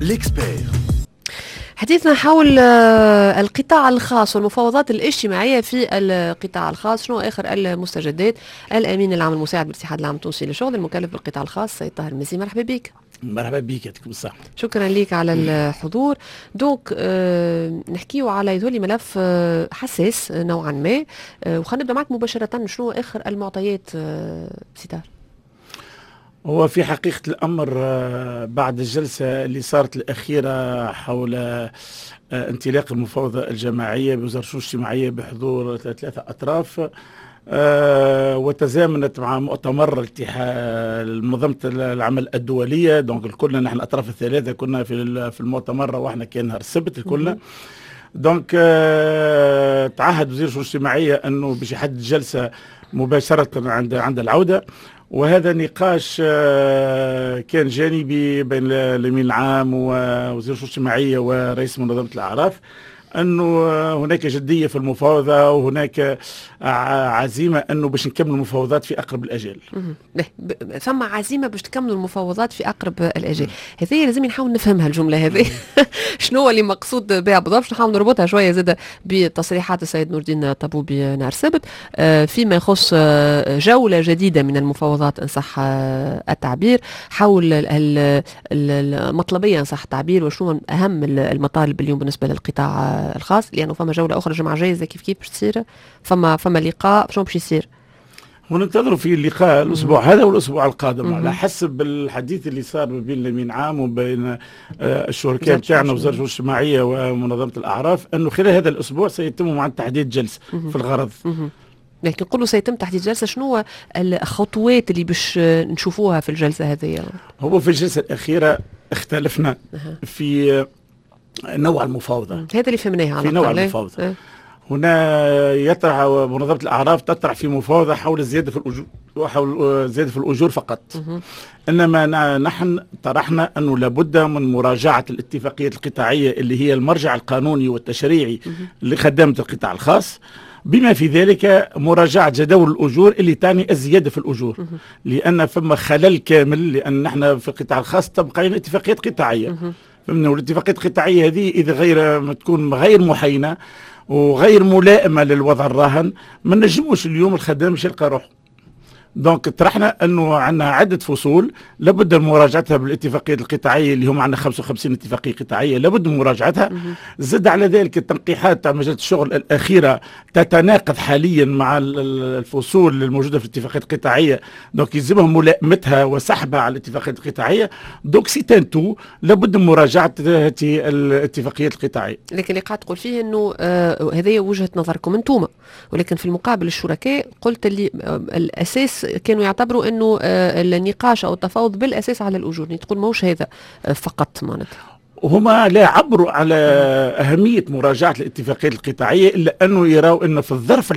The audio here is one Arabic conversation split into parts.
ليكسبير. حديثنا حول القطاع الخاص والمفاوضات الاجتماعية في القطاع الخاص. شنو آخر المستجدات؟ الأمين العام المساعد بالاتحاد العام التونسي للشغل المكلف بالقطاع الخاص سيد طاهر المزي، مرحبا بك. مرحبا بك، يعطيكم الصحة. شكرا لك على الحضور. دونك نحكيو على يظهر ملف حساس نوعا ما، وخلينا نبدا معك مباشرة. شنو آخر المعطيات سيدار؟ هو في حقيقة الأمر بعد الجلسة اللي صارت الأخيرة حول انطلاق المفاوضة الجماعية بوزارة الشؤون الاجتماعية بحضور 3 أطراف، وتزامنت مع مؤتمر منظمة العمل الدولية. دونك الكل نحن الأطراف الثلاثة كنا في المؤتمر، واحنا كان نهار السبت الكل. دونك تعهد وزير الشؤون الاجتماعية أنه باش يحدد جلسة مباشرة عند العودة، وهذا نقاش كان جانبي بين الأمين العام ووزير الشؤون الاجتماعية ورئيس منظمة الأعراف، أنه هناك جدية في المفاوضة وهناك عزيمة أنه باش نكمل المفاوضات في أقرب الأجال. ثم عزيمة باش تكملوا المفاوضات في أقرب الأجال، هذه لازم نحاول نفهمها الجملة هذه. شنو اللي مقصود بها بالضبط؟ نحاول نربطها شوية زادة بتصريحات السيد نور الدين طبوبي نهار السبت فيما يخص جولة جديدة من المفاوضات إن صح التعبير حول المطلبية إن صح التعبير، وشنو أهم المطالب اليوم بالنسبة للقطاع الخاص، لأنه فما جولة أخرى جمعة جايزة كيف باش تصير، فما لقاء شنو باش يصير؟ وننتظروا في اللقاء الأسبوع هذا والأسبوع القادم على حسب الحديث اللي صار بين الأمين العام وبين الشركاء بتاعنا وزارة الشؤون الاجتماعية ومنظمة الأعراف، أنه خلال هذا الأسبوع سيتم مع تحديد جلسة في الغرض. لكن نقولوا سيتم تحديد جلسة، شنو الخطوات اللي باش نشوفوها في الجلسة هذه؟ هو في الجلسة الأخيرة اختلفنا في نوع المفاوضة، هذا اللي فهمناه على في نوع المفاوضة. هنا يطرح منظمة الأعراف تطرح في مفاوضة حول الزيادة في الأجور، وحول زيادة في الأجور فقط. إنما نحن طرحنا أنه لابد من مراجعة الاتفاقية القطاعية اللي هي المرجع القانوني والتشريعي لخدمة القطاع الخاص، بما في ذلك مراجعة جداول الأجور اللي تعني الزيادة في الأجور، لأن فما خلل كامل، لأن نحن في القطاع الخاص تبقى اتفاقيات قطاعية. والاتفاقيات القطاعية هذه إذا تكون غير محينة وغير ملائمة للوضع الراهن، ما نجموش اليوم الخدام مش يلقى روحه. دونك طرحنا انه عندنا عده فصول لابد من مراجعتها بالاتفاقيات القطاعيه اللي هم عندنا 55 اتفاقيه قطاعيه لابد من مراجعتها. زد على ذلك التنقيحات تاع مجله الشغل الاخيره تتناقض حاليا مع الفصول الموجوده في الاتفاقيات القطاعيه، دونك يلزمهم ملائمتها وسحبها على الاتفاقيات القطاعيه. دونك سيتانتو لابد من مراجعه هذه الاتفاقيات القطاعيه. لكن اللي قاعد تقول فيه انه هذه وجهه نظركم انتم، ولكن في المقابل الشركاء قلت اللي الاساس كانوا يعتبروا انه النقاش او التفاوض بالاساس على الاجور، تقول ماهوش هذا فقط معناتها. هما لا يعبروا على أهمية مراجعة الاتفاقيات القطاعية، إلا أنه يراوا أنه في الظرف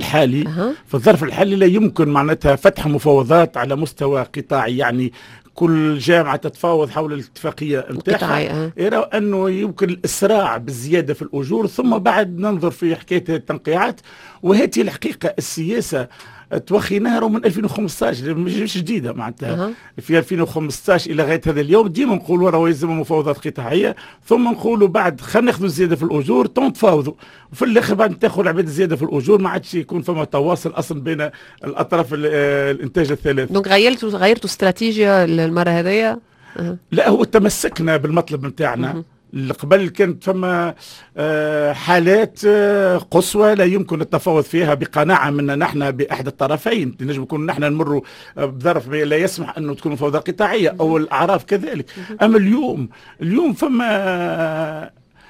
الحالي لا يمكن معناتها فتح مفاوضات على مستوى قطاعي، يعني كل جامعة تتفاوض حول الاتفاقية نتاعها. يراوا أنه يمكن الإسراع بالزيادة في الأجور، ثم بعد ننظر في حكاية التنقيعات. وهذه الحقيقة السياسة توخيناها من 2015، مش جديده معناتها. في 2015 الى غايه هذا اليوم ديما نقولوا راه يلزم مفاوضات قطاعيه، ثم نقولوا بعد خلينا ناخذوا الزياده في الاجور تفاوضوا، وفي الاخر بعد تاخذوا العباد الزياده في الاجور ما عادش يكون فما تواصل اصلا بين الاطراف الانتاج الثلاث. دونك غيرتوا استراتيجيه المره هذيا؟ لا، هو تمسكنا بالمطلب نتاعنا. قبل كانت فما حالات قصوى لا يمكن التفاوض فيها بقناعة منا نحن بأحد الطرفين، نجم نكون نحن نمروا بظرف لا يسمح أنه تكون مفاوضات قطاعية أو الأعراف كذلك. أما اليوم فما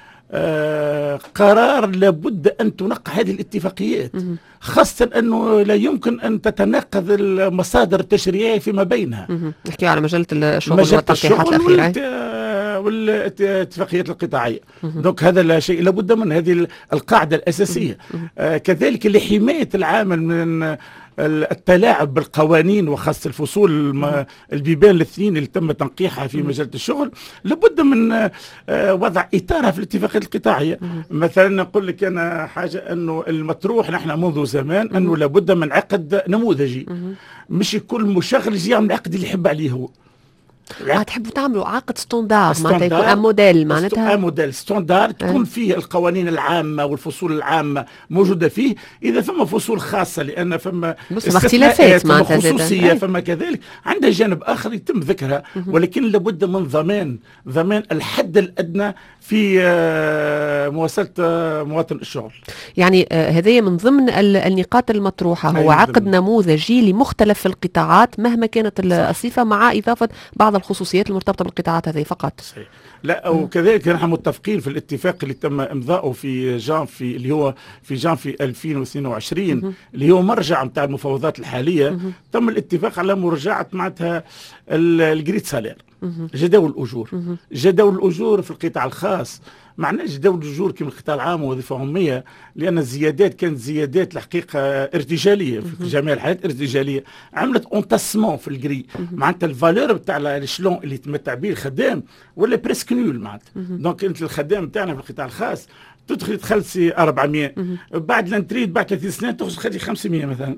قرار لابد أن تنقح هذه الاتفاقيات، خاصة أنه لا يمكن أن تتناقض المصادر التشريعية فيما بينها. نحكي على مجلة الشغل والتنقيحات الأخيرة والاتفاقيات القطاعية. دونك هذا لا شيء لابد من هذه القاعدة الأساسية. كذلك لحماية العامل من التلاعب بالقوانين وخاصة الفصول البيبان الاثنين اللي تم تنقيحها في مجال الشغل، لابد من وضع إطارها في الاتفاقيات القطاعية. مثلا نقول لك أنا حاجة، أنه المطروح نحن منذ زمان أنه لابد من عقد نموذجي، مش كل مشغل يجي يعمل العقد اللي يحب عليه هو. تحبوا تعملوا عقد ستوندار معناتها يكون ان موديل معناتها موديل ستوندار تكون فيه القوانين العامه والفصول العامه موجوده فيه. اذا فما فصول خاصه لان فما اختلافات فما خصوصيه فما كذلك عندها جانب اخر يتم ذكرها، ولكن لابد من ضمان الحد الادنى في مواصله مواطن الشغل. يعني هذه من ضمن النقاط المطروحه، هو عقد نموذجي لمختلف القطاعات مهما كانت الصفه، مع اضافه بعض الخصوصيات المرتبطه بالقطاعات هذه فقط. صحيح. لا وكذلك نحن متفقين في الاتفاق اللي تم امضاؤه في جانفي اللي هو في جانفي 2022 اللي هو مرجع نتاع المفاوضات الحاليه. تم الاتفاق على مراجعه معناتها الجريد سالير، جداول الاجور. جداول الاجور في القطاع الخاص معناش جداول الاجور كما القطاع العام ووظيفه عموميه، لان الزيادات كانت زيادات الحقيقه ارتجاليه في جميع الحالات ارتجاليه، عملت اونتاسمون في الجري معناتها الفالور نتاع الشلون اللي يتمتع به الخدام ولا بريسك نول معناتها. دونك انت الخدام نتاعنا في القطاع الخاص تدخل تخلصي 400 بعد لانتريد بعد 30 سنه تخرج 500 مثلا.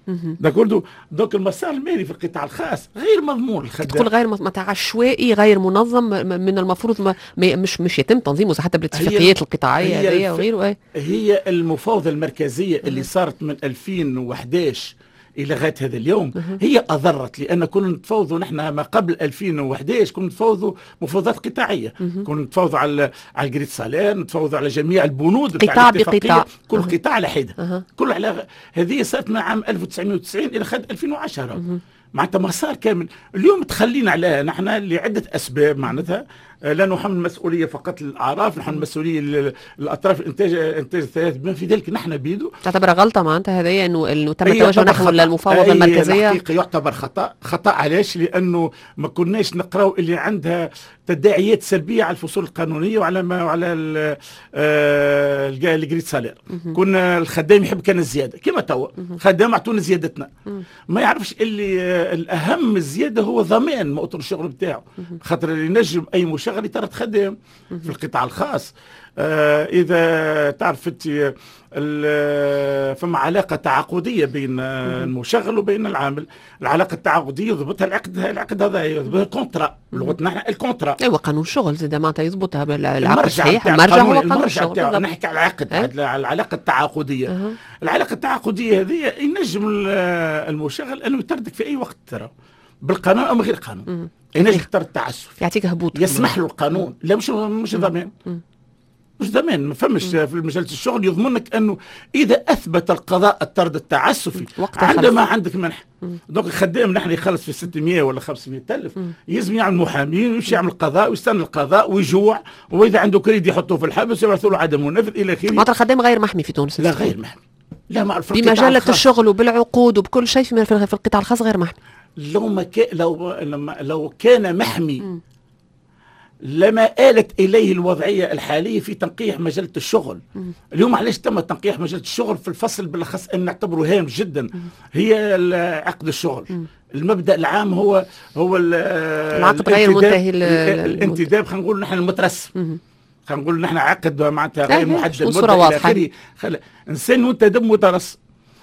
دونك المسار المالي في القطاع الخاص غير مضمون الخدام. تقول غير متاع عشوائي غير منظم، من المفروض مش يتم تنظيمه حتى بالاتفاقيات القطاعيه هذه وغيره. هي المفاوضه المركزيه اللي صارت من 2011 الى غايه هذا اليوم هي اضرت، لان كنا نتفاوضوا نحن ما قبل 2011 كنا نتفاوضوا مفاوضات قطاعيه، كنا نتفاوضوا على الجريد سالير، نتفاوضوا على جميع البنود قطاع بقطاع، كل قطاع على حده. كل على هذه صارت من عام 1990 الى خد 2010 معناتها مسار كامل. اليوم تخلينا عليها نحن لعده اسباب، معناتها لا نحمل المسؤوليه فقط للاعراف، نحمل المسؤوليه للاطراف الانتاج الثلاث بما في ذلك نحن بيدو. تعتبر غلطه معناتها هذه انه تم التوجه نحو المفاوضه المركزيه؟ الحقيقه يعتبر خطا. علاش؟ لانه ما كناش نقراو اللي عندها تداعيات سلبيه على الفصول القانونيه وعلى الجريد سالير. كنا الخدام يحب كان الزياده كما توا الخدام اعطونا زيادتنا، ما يعرفش اللي الاهم الزياده هو ضمان مؤطر الشغل بتاعه، خاطر اللي نجم اي مشغل يطرد خدام في القطاع الخاص. اذا تعرف انت فما علاقه تعاقديه بين المشغل وبين العامل، العلاقه التعاقديه يضبطها العقد هذا يضبطها الكونترا بلغتنا احنا الكونترا. ايوه قانون الشغل زاد معناتها يضبطها بالعقد صحيح. المرجع هو قانون الشغل. نحكي على العقد على العلاقه التعاقديه. العلاقه التعاقديه هذه ينجم المشغل انه يطردك في اي وقت ترى بالقانون او من غير قانون. ينجم يختار التعسف، يعطيك هبوط، يسمح له القانون. لا مش ضمان، مش ضمان. ما فمش في مجال الشغل يضمنك انه اذا اثبت القضاء الطرد التعسفي عندما عندك منح. دونك الخدام نحن يخلص في 600 ولا 500 الف يلزم يعمل محامي ويمشي يعمل قضاء ويستنى القضاء ويجوع، واذا عنده كريد يحطوه في الحبس ويبعثوا له عدم منفذ الى اخره. معناتها الخدام غير محمي في تونس؟ لا غير محمي، لا معرف بمجله الشغل وبالعقود وبكل شيء في القطاع الخاص غير محمي. لو كان محمي لما آلت إليه الوضعية الحالية في تنقيح مجلة الشغل. اليوم علاش تم تنقيح مجلة الشغل في الفصل بالأخص أن نعتبره هام جدا هي عقد الشغل. المبدأ العام هو العقد غير منتهي الانتداب. خلينا نقول نحن المترسم، خلينا نقول نحن عقد معناتها غير محدد المدة إلى آخره. إنسان وأنت دم مترسم،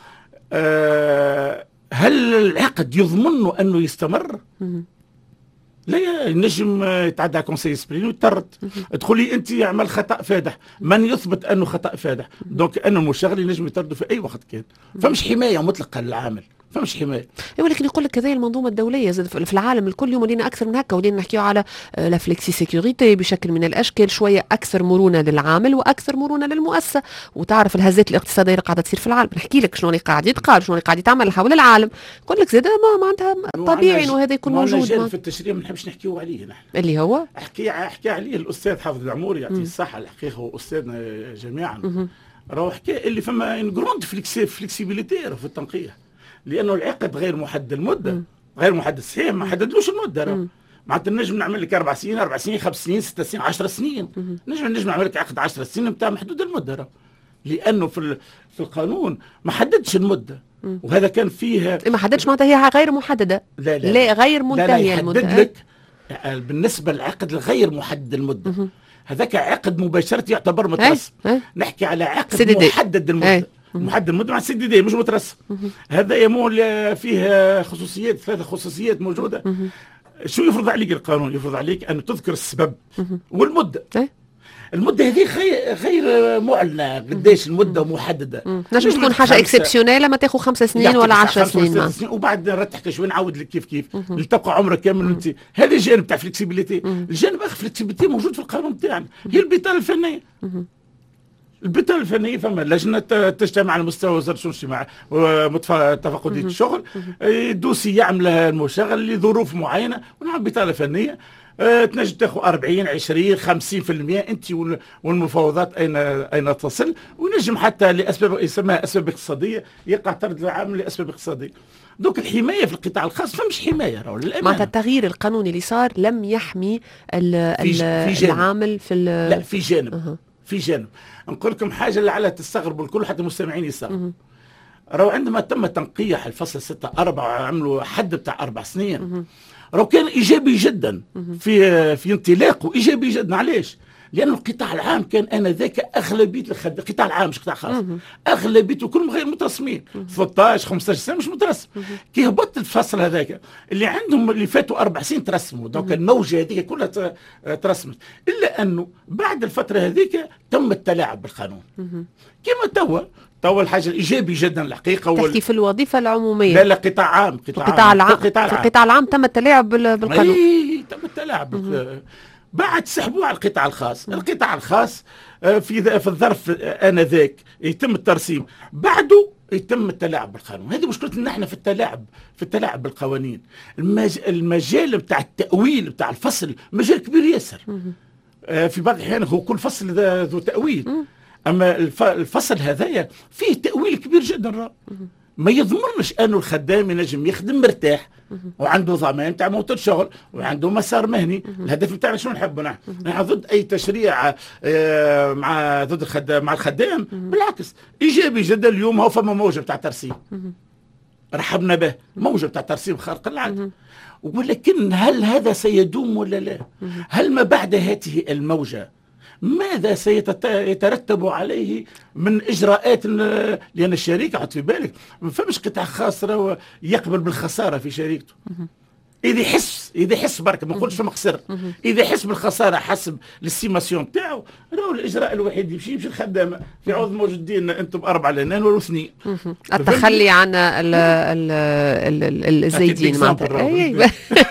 هل العقد يضمن أنه يستمر؟ لا، ينجم يتعدى كونسي سبرين ويطرد. تقولي انت يعمل خطا فادح، من يثبت انه خطا فادح؟ دونك انه المشغل ينجم يطرده في اي وقت كان. فمش حمايه مطلقه للعامل، فمش حمايه. ولكن يقول لك كذا المنظومه الدوليه في العالم الكل يوم ولينا اكثر من هكا، ولينا نحكيو على لا فليكسي سيكوريتي بشكل من الاشكال، شويه اكثر مرونه للعامل واكثر مرونه للمؤسسه. وتعرف الهزات الاقتصاديه اللي قاعده تصير في العالم، نحكي لك شنو اللي قاعد يتقال، شنو اللي قاعد يتعمل حول العالم. يقول لك زاد معناتها طبيعي انه هذا يكون موجود. في التشريع ما نحبش نحكيو عليه نحن، اللي هو احكي عليه الاستاذ حافظ العموري يعطيه الصحه، الحقيقه هو استاذنا جميعا. راهو حكى اللي فما جروند فليكسيبيليتي في التنقيح، لانه العقد غير محدد المده، غير محدد صحيح، ما حددلوش المده. معناتها نجم نعمل لك 4 سنين 4 سنين 5 سنين 6 سنين 10 سنين، نجم نعمل لك عقد 10 سنين نتاع محدود المده، لانه في القانون ما حددش المده. وهذا كان فيها ما حددش، معناتها هي غير محدده. لا غير منتهيه المده. يحدد لك بالنسبه للعقد الغير محدد المده، هذاك عقد مباشره يعتبر مترسم. نحكي على عقد محدد المده. محدد المده مع سي دي مش مترسم. هذا يمول فيه خصوصيات، 3 خصوصيات موجوده. شو يفرض عليك القانون؟ يفرض عليك أن تذكر السبب والمدة. المدة هذه غير معلنة، قديش المدة محددة. نجم تكون حاجة اكسبسيونيل ما تاخذ 5 سنين ولا 10 سنين وبعد رتحت شوي نعاود لك كيف لتبقى عمرك كامل. انت هذا الجانب تاع فليكسيبيليتي. الجانب اخر فليكسيبيليتي موجود في القانون تاعنا، هي البطالة الفنية. البطالة الفنية فما لجنة تجتمع على مستوى وزارة الشؤون الاجتماعية وتفقدية الشغل، دوسي يعملها المشغل لظروف معينة، ونعم بطالة فنية تنجم تاخذ 40 20 50%. انت والمفاوضات اين تصل، ونجم حتى لاسباب يسمىها اسباب اقتصاديه يقع طرد العامل لاسباب اقتصاديه. دوك الحمايه في القطاع الخاص فمش حمايه راهو للامانه. معناتها التغيير القانوني اللي صار لم يحمي العامل في لا في جانب في جانب نقول لكم حاجه لعلها تستغربوا الكل حتى المستمعين يستغربوا. راهو عندما تم تنقيح الفصل 6/4 وعملوا حد بتاع 4 سنين، راهو كان ايجابي جدا في انطلاقه، ايجابي جدا. علاش؟ لأن القطاع العام كان آنذاك أغلبية القطاع العام مش قطاع خاص، أغلبيته كلهم غير مترسمين، 13 15 سنة مش مترسم. كي هبط الفصل هذاك اللي عندهم اللي فاتوا 4 سنين ترسموا، دونك الموجة هذيك كلها ترسمت، إلا أنه بعد الفترة هذيك تم التلاعب بالقانون. كما توا الحاجة الإيجابي جدا الحقيقة تحكي في الوظيفة العمومية. لا قطاع عام، في القطاع العام تم التلاعب بالقانون. تم التلاعب. بعد سحبوه على القطاع الخاص. القطاع الخاص في الظرف آنذاك يتم الترسيم، بعده يتم التلاعب بالقانون. هذه مشكلتنا نحن في التلاعب بالقوانين. المجال بتاع التأويل بتاع الفصل مجال كبير ياسر. في بعض الأحيان هو كل فصل ذو تأويل، أما الفصل هذايا فيه تأويل كبير جدا. ما يضمنش انه الخدام ينجم يخدم مرتاح وعنده ضمان تاع موت الشغل وعنده مسار مهني. الهدف نتاعنا شنو نحبوا نحن ضد اي تشريع ضد الخدام مع الخدام. بالعكس ايجابي جدا. اليوم هو فما موجه تاع ترسيم رحبنا به، موجه تاع ترسيم خارق العاده، ولكن هل هذا سيدوم ولا لا؟ هل ما بعد هذه الموجه ماذا سيترتب عليه من إجراءات؟ لأن الشركة حط في بالك ما فمش قطاع خاص يقبل بالخسارة في شركته. إذا يحس برك ما نقولش فما خسر، إذا يحس بالخسارة حسب الاستيماسيون تاعو، راهو الإجراء الوحيد يمشي الخدامة في عوض موجودين أنتم 4 لنان ولا 2. التخلي عن الزايدين معناتها.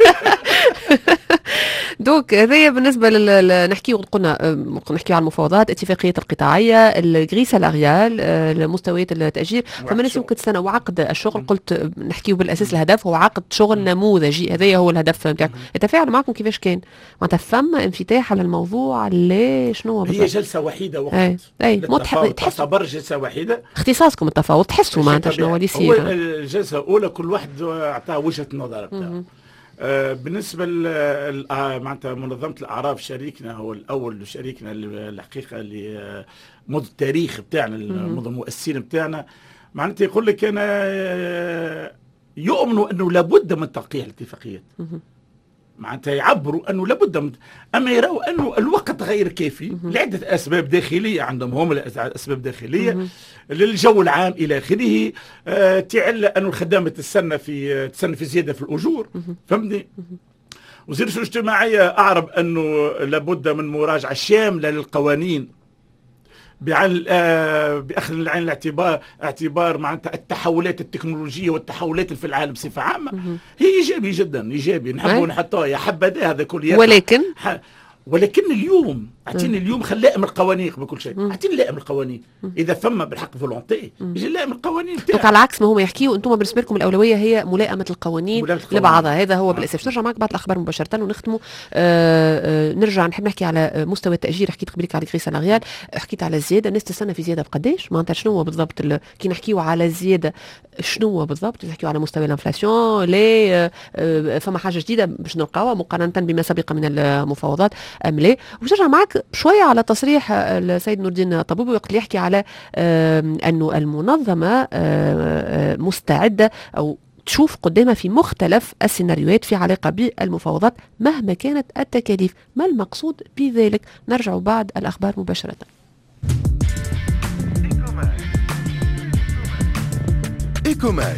دوك هذايا بالنسبه نحكيو على المفاوضات، اتفاقيه القطاعيه، الغري سالاريال، مستويات التاجير. فما ناس يمكن تستنى وعقد الشغل. قلت نحكيو بالاساس الهدف هو عقد شغل نموذجي، هذايا هو الهدف نتاعكم. التفاعل معكم كيفاش كان؟ معناتها فما انفتاح على الموضوع؟ ليه شنو بالضبط؟ هي جلسه وحيده وقت. تعتبر جلسه وحيده. اختصاصكم التفاوض، تحسوا معناتها شنو هو اللي يصير؟ الجلسه الاولى كل واحد اعطاه وجهه نظر بتاعه. بالنسبة معناتها منظمة الأعراف شريكنا هو الأول، شريكنا الحقيقة اللي منذ التاريخ بتاعنا، منذ المؤسسين بتاعنا، معناتها يقول لك أنا يؤمنوا أنه لابد من تنقيح الاتفاقيات. معناتها يعبروا أنه لابد من، أما يروا أنه الوقت غير كافي لعدة أسباب داخلية عندهم، هم أسباب داخلية للجو العام إلى آخره. تعل أنه الخدامة تستنى في زيادة في الأجور. فهمتني؟ وزير الشؤون الاجتماعية أعرب أنه لابد من مراجعة شاملة للقوانين بأخذ العين الاعتبار معناتها التحولات التكنولوجية والتحولات في العالم بصفة عامة. هي إيجابي جدا، إيجابي نحبوا نحطوها يا حبذا هذا كل ولكن اليوم اعطيني اليوم خلائم القوانين قبل كل شيء. اعطيني لائم القوانين اذا فما بالحق فولونتي يجي لائم القوانين تاعك. على عكس ما هم يحكيوا انتم بالنسبه لكم الاولويه هي ملائمه القوانين لبعضها. هذا هو بالاساس. نرجع معك بعد الاخبار مباشره ونختموا. نرجع نحب نحكي على مستوى التاجير. حكيت قبلك على غري سالاريال، حكيت على الزياده. الناس تستنى في زياده بقداش؟ معناتها شنو هو بالضبط كي نحكيوا على الزياده شنو هو بالضبط؟ نحكيوا على مستوى الانفلاسيون ليه؟ فما حاجه جديده باش نلقاوها مقارنه بما سبق من المفاوضات ام لا؟ نرجع معك شويه على تصريح السيد نور الدين طبوبي وقت اللي يحكي على انه المنظمه مستعده او تشوف قدامها في مختلف السيناريوهات في علاقه بالمفاوضات مهما كانت التكاليف. ما المقصود بذلك؟ نرجع بعد الاخبار مباشره. إيكوماك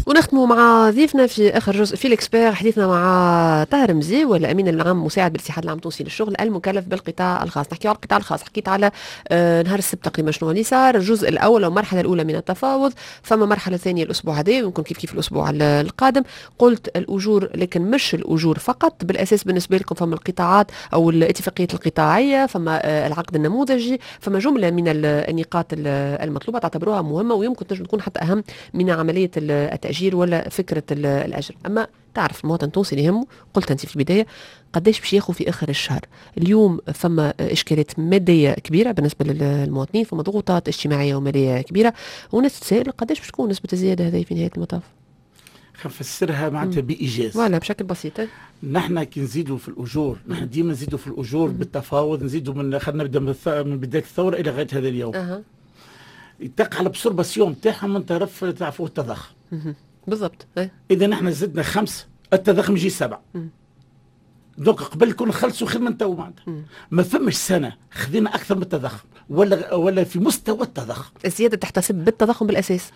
ونختموا مع ضيفنا في اخر جزء في الاكسبير، حديثنا مع طاهر مزي والامين العام مساعد بالاتحاد العام التونسي للشغل المكلف بالقطاع الخاص. نحكي على القطاع الخاص، حكيت على نهار السبت تقريبا شنو اللي صار، الجزء الاول او المرحله الاولى من التفاوض، فما مرحله ثانيه الاسبوع هذا ويمكن كيف الاسبوع القادم. قلت الاجور لكن مش الاجور فقط، بالاساس بالنسبه لكم فما القطاعات او الاتفاقيه القطاعيه، فما العقد النموذجي، فما جمله من النقاط المطلوبه تعتبروها مهمه ويمكن تكون حتى اهم من عمليه التأجير ولا فكرة الأجر. أما تعرف المواطن التونسي اللي يهمه، قلت أنت في البداية قداش باش ياخذ في آخر الشهر. اليوم فما إشكالات مادية كبيرة بالنسبة للمواطنين، فما ضغوطات اجتماعية ومالية كبيرة، وناس تسائل قداش باش تكون نسبة الزيادة هذه في نهاية المطاف. نفسرها معناتها بإيجاز ولا بشكل بسيط. نحن كي نزيدوا في الأجور، نحن ديما نزيدوا في الأجور بالتفاوض، نزيدوا من خلينا نبدا من بداية الثورة إلى غاية هذا اليوم. يتقع على بسورباسيون تاعهم من طرف تعرفوه التضخم. بالضبط. اذا نحن زدنا 5 التضخم يجي 7. دونك قبل كنا نخلصوا خير من تو معناتها. ما فماش سنه خذينا اكثر من التضخم ولا في مستوى التضخم. الزياده تحتسب بالتضخم بالاساس.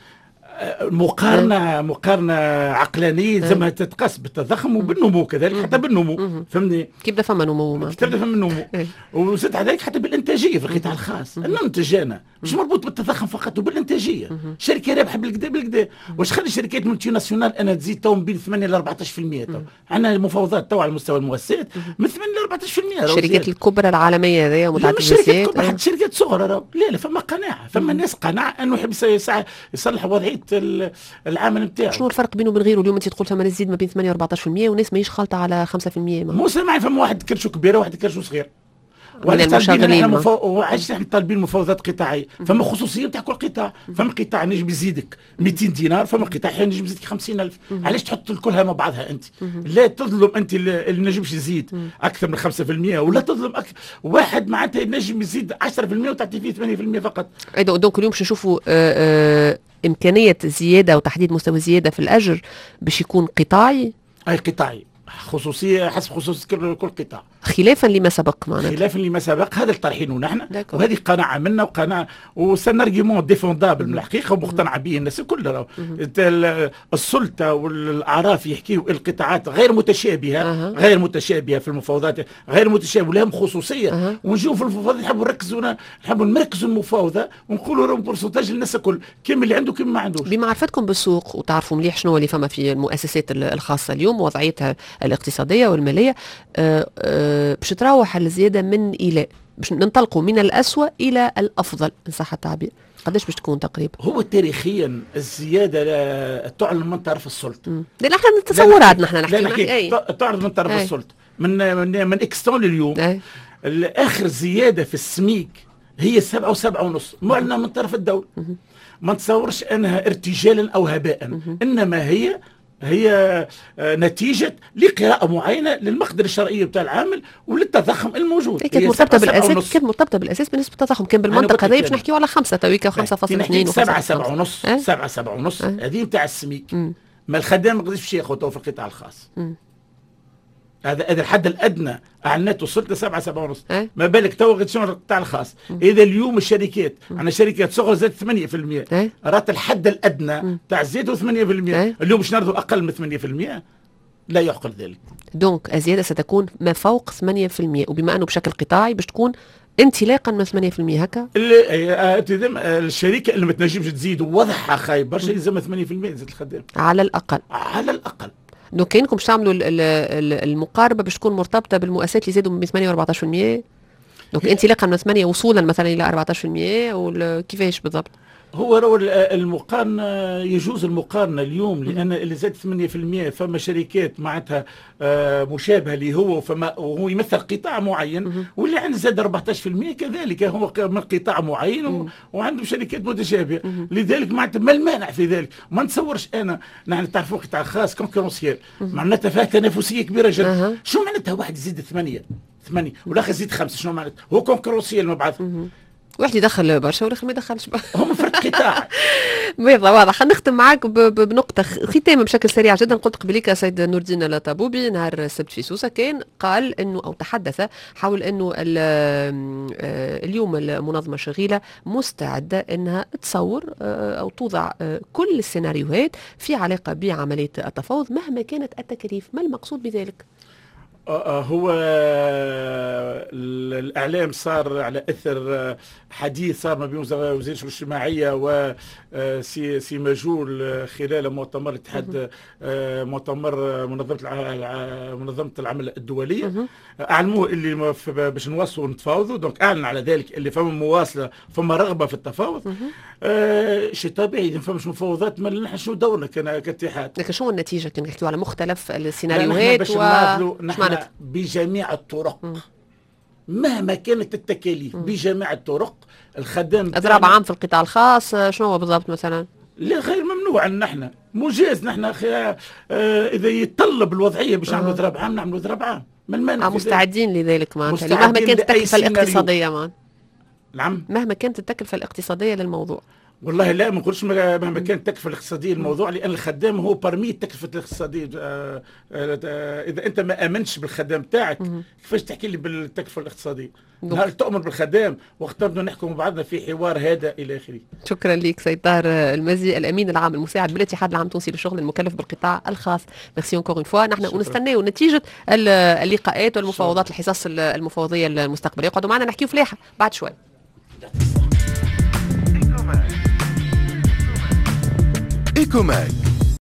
مقارنه عقلانيه لازمها تتقاس بالتضخم وبالنمو كذلك، حتى بالنمو. فهمني كيف بدا فما نمو؟ كيف بدا فما نمو وزاد على ذلك حتى بالانتاجيه في القطاع الخاص. المنتج انا مش مربوط بالتضخم فقط وبالانتاجيه. شركه رابحه بالكدا واش خلي الشركات ملتي ناسيونال انا تزيد تو بين 8 ل 14%. تو عندنا مفاوضات تو على مستوى المؤسسات من 8 ل 14%. الشركات الكبرى العالميه هذيا متعدده الجنسيات، الشركات حتى شركات صغرى لا فما قناعه، فما ناس قناعه انه يحب يصلح وضعيه العمل نتاعو. شنو الفرق بينه وبين غيره؟ اليوم انت تقول فما ناس تزيد ما بين 8 و 14% وناس ماهيش خالطه على 5%. مو سامع، فما واحد كرشو كبيره وواحد كرشو صغير. من المشغلين وعايش احنا طالبين مفاوضات قطاعيه، فما خصوصيه تاع كل قطاع. فما قطاع نجم يزيدك 200 دينار، فما قطاع نجم يزيدك 50,000. علاش تحط كلها مع بعضها انت؟ لا تظلم انت اللي نجمش يزيد اكثر من 5%، ولا تظلم واحد معناتها نجم يزيد 10% وتعطي فيه 8% فقط. دونك اليوم باش نشوفوا امكانيه زياده وتحديد مستوى زياده في الاجر باش يكون قطاعي. اي قطاعي، خصوصيه حسب خصوصيه كل قطاع، خلافا لما سبق معناتها. خلافا لما سبق، هذا اللي طرحينه نحن، وهذه قناعه منا وقناعه وسن ارجيمون ديفوندابل من الحقيقه ومقتنع به الناس كلها. السلطه والاعراف يحكيوا القطاعات غير متشابهه، غير متشابهه في المفاوضات، غير متشابهه ولهم خصوصيه. ونجيو في المفاوضات نحبوا نركزوا المفاوضه ونقولوا لهم بورسنتاج للناس الكل، كم اللي عنده كم ما عندوش. بمعرفتكم بالسوق وتعرفوا مليح شنو اللي فما في المؤسسات الخاصه اليوم ووضعيتها الاقتصاديه والماليه، باش تروح الزياده من الى، باش ننطلقوا من الأسوأ الى الافضل ان صح التعبير، قداش باش تكون تقريبا؟ هو تاريخيا الزياده تعلن من طرف السلطه. لان احنا تصورات نحن نحكي تعرض من طرف السلطه من اكستون لليوم. اخر زياده في السميك هي 7 و7.5 معلنه من طرف الدوله. ما نتصورش انها ارتجالا او هباء، انما هي نتيجة لقراءة معينة للمقدرة الشرعية بتاع العامل وللتضخم الموجود. كانت مرتبطة بالأساس، كانت مرتبطة بالأساس بنسبة التضخم، كان بالمنطقة هذه باش نحكيو على 5 تويكا 5.2 7.5 هذه نتاع السميك. ما الخدام ما يقدرش ياخذ في القطاع الخاص. هذا الحد الادنى اعلنته السلطه 7.5. ما بالك تو شنو القطاع الخاص؟ اذا اليوم الشركات عندنا شركات صغرى زادت 8%، رات الحد الادنى تاع زادوا 8%، اليوم باش نرضوا اقل من 8%؟ لا يعقل ذلك. دونك الزياده ستكون ما فوق 8%، وبما انه بشكل قطاعي باش تكون انطلاقا من 8% هكا. الشركه اللي ما تنجمش تزيد ووضعها خايب برشا يلزمها 8% زاد الخدام على الاقل. على الاقل. دونك كاينكم باش تعملوا المقاربه باش تكون مرتبطه بالمؤسسات اللي زادوا من 8 و 14%. دونك انطلاقا من 8 وصولا مثلا الى 14% ولا كيفاش بالضبط؟ هو المقارنة يجوز المقارنة اليوم، لأن اللي زاد 8% فما شركات معناتها مشابهة اللي وهو يمثل قطاع معين، واللي عنده زاد 14% كذلك هو من قطاع معين وعنده شركات متشابهة. لذلك معناتها ما المانع في ذلك؟ ما نتصورش أنا نحن تعرفوا قطاع خاص كونكورونسيال معناتها فيها تنافسية كبيرة جدا. شو معناتها واحد يزيد 8 والآخر يزيد 5؟ شنو معناتها؟ هو كونكورونسيال مع بعض. واحد يدخل برشا والاخر ما يدخلش. هم فرق قطاع. واضح. خلينا نختم معاك بنقطة ختام بشكل سريع جدا. قلت قبليك سيد نور الدين الطابوبي نهار السبت في سوسة كان قال انه او تحدث حول انه اليوم المنظمة الشغيلة مستعدة انها تصور او توضع كل السيناريوهات في علاقة بعملية التفاوض مهما كانت التكاليف. ما المقصود بذلك؟ هو الإعلام صار على أثر حديث صار ما بين وزير الشؤون الاجتماعية وسي مجول خلال مؤتمر الاتحاد مؤتمر منظمة العمل الدولية. أعلموه اللي باش نواصلوا نتفاوضوا، دونك أعلن على ذلك اللي فما مواصلة، فما رغبة في التفاوض. شيء طبيعي إذا فماش مفاوضات ما نحن شو دورنا كاتحاد. لكن شو النتيجة؟ كان نحكيو على مختلف السيناريوهات نحن بجميع الطرق مهما كانت التكاليف بجميع الطرق الخدام اضراب عام في القطاع الخاص. شنو هو بالضبط مثلا؟ لا غير ممنوع ان نحن مجاز نحن اذا يتطلب الوضعيه باش نعملوا اضراب عام نعملوا اضراب عام. ما المانع؟ مستعدين لذلك معناتها مهما كانت التكلفه الاقتصاديه معناتها. نعم مهما كانت التكلفه الاقتصاديه للموضوع. والله لا ما نقولش مهما كانت التكلفه الاقتصاديه الموضوع، لان الخدام هو برمي التكلفه الاقتصاديه. اذا انت ما امنتش بالخدام تاعك كيفاش تحكي لي بالتكلفه الاقتصاديه؟ نهار تؤمن بالخدام وقت نبداو نحكوا مع بعضنا في حوار هذا الى اخره. شكرا لك سيد طاهر المزي الامين العام المساعد بالاتحاد العام التونسي للشغل المكلف بالقطاع الخاص. ميرسي اونكور اون فوا. نحن ونستناو نتيجه اللقاءات والمفاوضات الحصص المفوضيه المستقبليه. اقعدوا معنا نحكيو فلاحه بعد شوي. إيكوماك